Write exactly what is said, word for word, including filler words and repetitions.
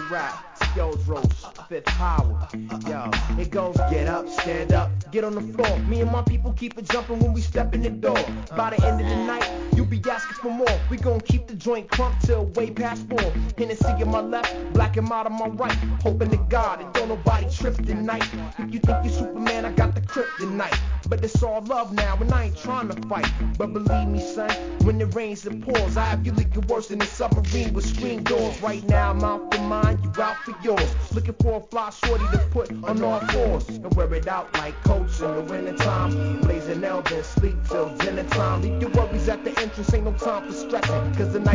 rap. Skills Roach, fifth power. Yo, it goes get up, stand up, get on the floor. Me and my people keep it jumping when we step in the door. By the end of the night, you be asking for more. We gon' keep the joint crunk till way past four. Hennessy in my left, black and out on my right. Hoping to God that don't nobody trip tonight. If you think you Superman, I got the kryptonite. But it's all love now, and I ain't trying to fight. But believe me, son, when it rains and pours, I have you leaking worse than a submarine with screen doors. Right now, I'm out for mine, you out for yours. Looking for a fly shorty to put on all fours and wear it out like coats in the wintertime. Blazing L, then sleep till dinner time. Leave your worries at the entrance, ain't no time for stressing, cause the night